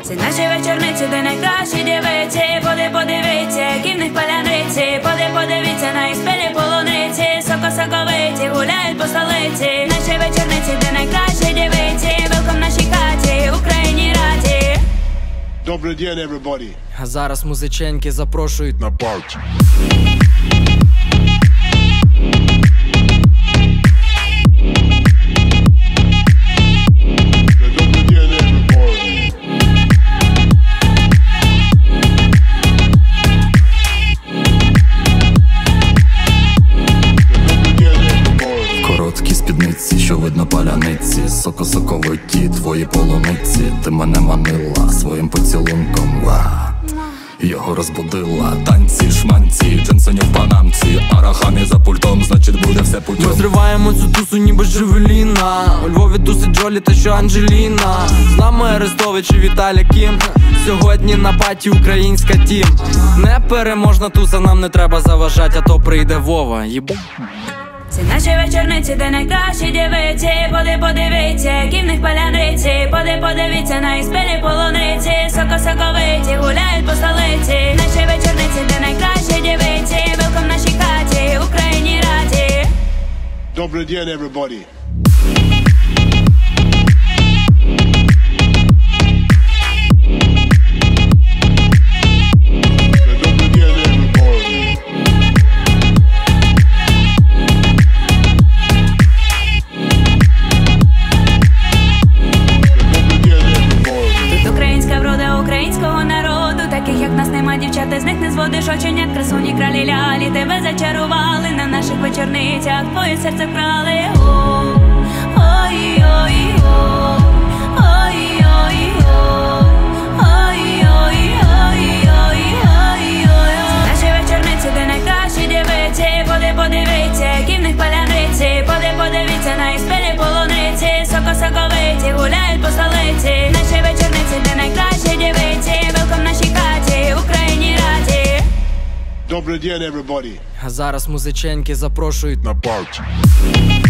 Це наші вечорниці, де найкращі дівиці. Подивіться, які в них паляниці. Подивіться на їх спілі полуниці. Соковиті гуляють по столиці. Наші вечорниці, де найкращі дівиці. Велком в нашій хаті, Україні раді. Добрий день, everybody. А зараз музиченьки запрошують на парті. Короткі спідниці, що видно паляниці. Соковиті твої полуниці. Ти мене манила своїм поцілунком. Його розбудила. Танці, шманці, джинсоні в панамці. Арахамі за пультом, значить буде все путем. Ми зриваємо цю тусу ніби Джевеліна. У Львові тусить Джолі та що Анджеліна. З нами Арестович і Віталя Кім. Сьогодні на паті українська тім. Непереможна туса, нам не треба заважать, а то прийде Вова. Це наші вечорниці, де найкращі дівиці. Подивіться, які в них паляниці. Подивіться на їх спілі полуниці. Соковиті гуляють по столиці. Наші вечорниці, де найкращі дівиці. Велком в нашій хаті, Україні раді. Добрий день, everybody. Дівчата з них не зводиш оченят, красуні кралі лялі. Тебе зачарували на наших вечорницях, твоє серце вкрали. Наші вечорниці, де найкращі дівиці. Подивіться, які в них паляниці. Подивіться на їх спілі полуниці. Соковиті гуляють по столиці. Наші вечорниці, де найкращі дівиці. Велком в нашій хаті, Україні раді. Добрий день, everybody. А зараз музиченьки запрошують на парті.